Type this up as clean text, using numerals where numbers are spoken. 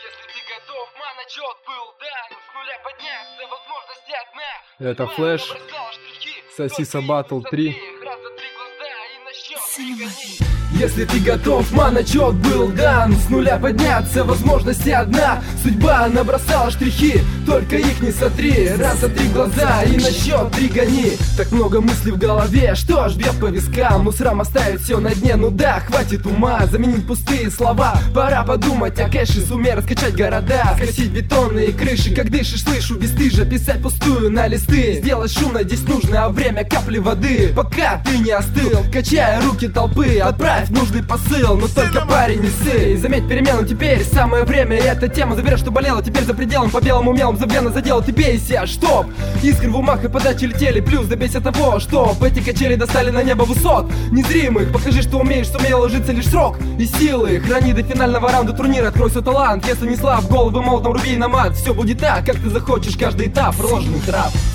Если ты готов, ман, отчет был дан. С нуля подняться, возможности одна. Это Флэш, Сосиса Батл 3. Если ты готов, ман, отчет был дан. С нуля подняться, возможности одна. Судьба набросала штрихи, только их не сотри. Раз, за три глаза и на счет 3 гони. Так много мыслей в голове, что ж бьет по вискам. Ну срам оставить все на дне, ну да, хватит ума заменить пустые слова. Пора подумать о кэше, сумей раскачать города, скосить бетонные крыши, как дышишь, слышу бесстыжа. Писать пустую на листы, сделать шумно здесь нужно, а время капли воды. Пока ты не остыл, качая руки толпы, отправь нужный посыл, но только парень не ссы. Заметь перемену, теперь самое время. И эта тема заберешь, что болела, теперь за пределом. По белому мелом забвенно задела, ты бейся, чтоб искры в умах и подачи летели. Плюс добейся того, что эти качели достали на небо высот незримых. Покажи, что умеешь, сумел ложиться лишь срок и силы. Храни до финального раунда турнира, открой свой талант. Если не слаб, головы молотом руби на мат. Все будет так, как ты захочешь, каждый этап проложенный трап.